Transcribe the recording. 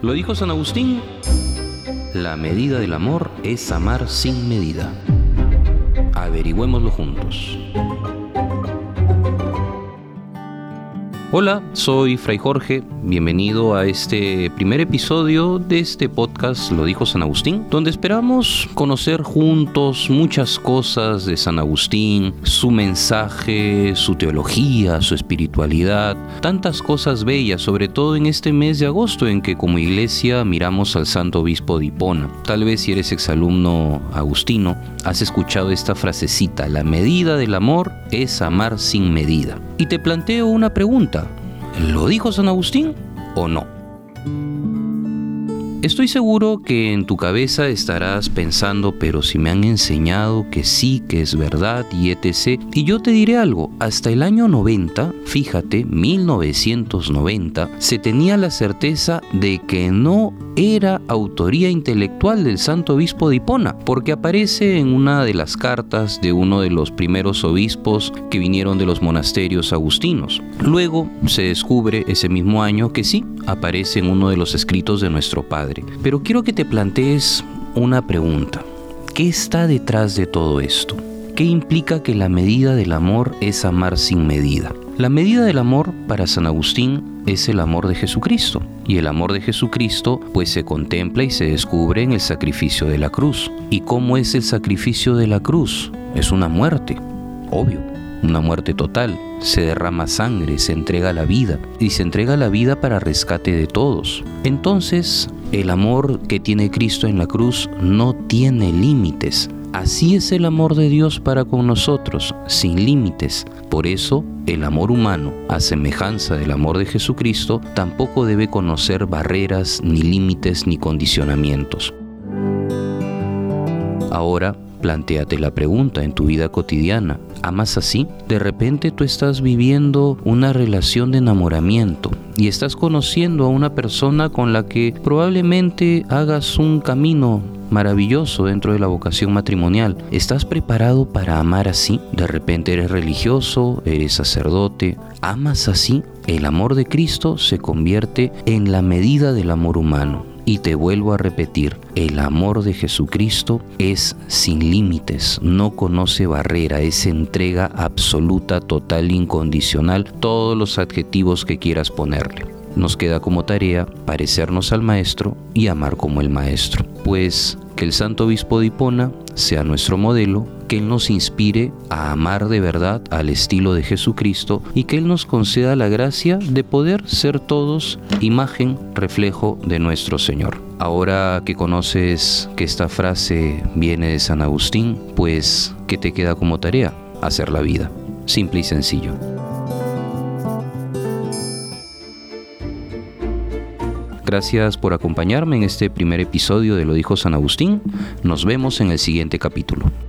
Lo dijo San Agustín: la medida del amor es amar sin medida. Averigüémoslo juntos. Hola, soy Fray Jorge, bienvenido a este primer episodio de este podcast Lo dijo San Agustín, donde esperamos conocer juntos muchas cosas de San Agustín, su mensaje, su teología, su espiritualidad, tantas cosas bellas, sobre todo en este mes de agosto en que como iglesia miramos al Santo Obispo de Hipona. Tal vez si eres exalumno agustino, has escuchado esta frasecita: la medida del amor es amar sin medida. Y te planteo una pregunta: ¿lo dijo San Agustín o no? Estoy seguro que en tu cabeza estarás pensando, pero si me han enseñado que sí, que es verdad y etc. Y yo te diré algo: hasta el año 90, fíjate, 1990, se tenía la certeza de que no era autoría intelectual del Santo Obispo de Hipona, porque aparece en una de las cartas de uno de los primeros obispos que vinieron de los monasterios agustinos. Luego se descubre ese mismo año que sí, aparece en uno de los escritos de nuestro Padre. Pero quiero que te plantees una pregunta: ¿qué está detrás de todo esto? ¿Qué implica que la medida del amor es amar sin medida? La medida del amor para San Agustín es el amor de Jesucristo. Y el amor de Jesucristo pues se contempla y se descubre en el sacrificio de la cruz. ¿Y cómo es el sacrificio de la cruz? Es una muerte, obvio, una muerte total. Se derrama sangre, se entrega la vida, y se entrega la vida para rescate de todos. Entonces, el amor que tiene Cristo en la cruz no tiene límites. Así es el amor de Dios para con nosotros, sin límites. Por eso, el amor humano, a semejanza del amor de Jesucristo, tampoco debe conocer barreras, ni límites, ni condicionamientos. Ahora, plantéate la pregunta en tu vida cotidiana: ¿amas así? De repente tú estás viviendo una relación de enamoramiento y estás conociendo a una persona con la que probablemente hagas un camino maravilloso dentro de la vocación matrimonial. ¿Estás preparado para amar así? De repente eres religioso, eres sacerdote. ¿Amas así? El amor de Cristo se convierte en la medida del amor humano. Y te vuelvo a repetir, el amor de Jesucristo es sin límites, no conoce barrera, es entrega absoluta, total, incondicional, todos los adjetivos que quieras ponerle. Nos queda como tarea parecernos al Maestro y amar como el Maestro. Pues que el Santo Obispo de Hipona sea nuestro modelo, que Él nos inspire a amar de verdad al estilo de Jesucristo y que Él nos conceda la gracia de poder ser todos imagen, reflejo de nuestro Señor. Ahora que conoces que esta frase viene de San Agustín, pues ¿qué te queda como tarea? Hacer la vida. Simple y sencillo. Gracias por acompañarme en este primer episodio de Lo dijo San Agustín. Nos vemos en el siguiente capítulo.